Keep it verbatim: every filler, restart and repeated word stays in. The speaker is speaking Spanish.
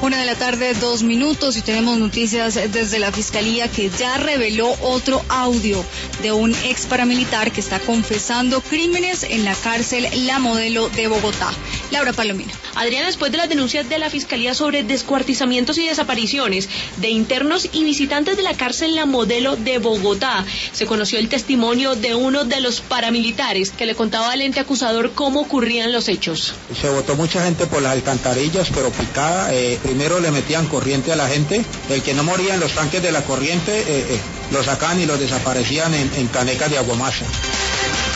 Una de la tarde, dos minutos, y tenemos noticias desde la Fiscalía que ya reveló otro audio de un ex paramilitar que está confesando crímenes en la cárcel La Modelo de Bogotá. Laura Palomino. Adriana, después de las denuncias de la Fiscalía sobre descuartizamientos y desapariciones de internos y visitantes de la cárcel La Modelo de Bogotá, se conoció el testimonio de uno de los paramilitares que le contaba al ente acusador cómo ocurrían los hechos. Se botó mucha gente por las alcantarillas, pero picada. Eh, primero le metían corriente a la gente. El que no moría en los tanques de la corriente, eh, eh, lo sacaban y lo desaparecían en, en canecas de aguamasa.